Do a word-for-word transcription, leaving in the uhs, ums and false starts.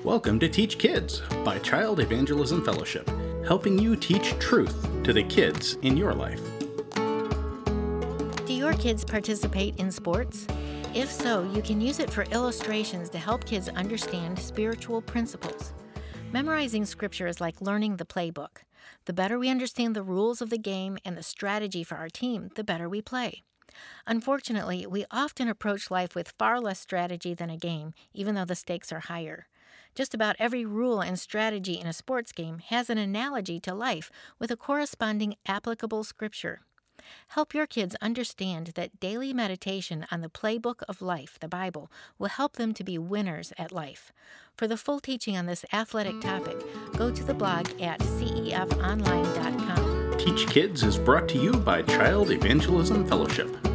Welcome to Teach Kids by Child Evangelism Fellowship, helping you teach truth to the kids in your life. Do your kids participate in sports? If so, you can use it for illustrations to help kids understand spiritual principles. Memorizing scripture is like learning the playbook. The better we understand the rules of the game and the strategy for our team, the better we play. Unfortunately, we often approach life with far less strategy than a game, even though the stakes are higher. Just about every rule and strategy in a sports game has an analogy to life with a corresponding applicable scripture. Help your kids understand that daily meditation on the playbook of life, the Bible, will help them to be winners at life. For the full teaching on this athletic topic, go to the blog at c e f online dot com. Teach Kids is brought to you by Child Evangelism Fellowship.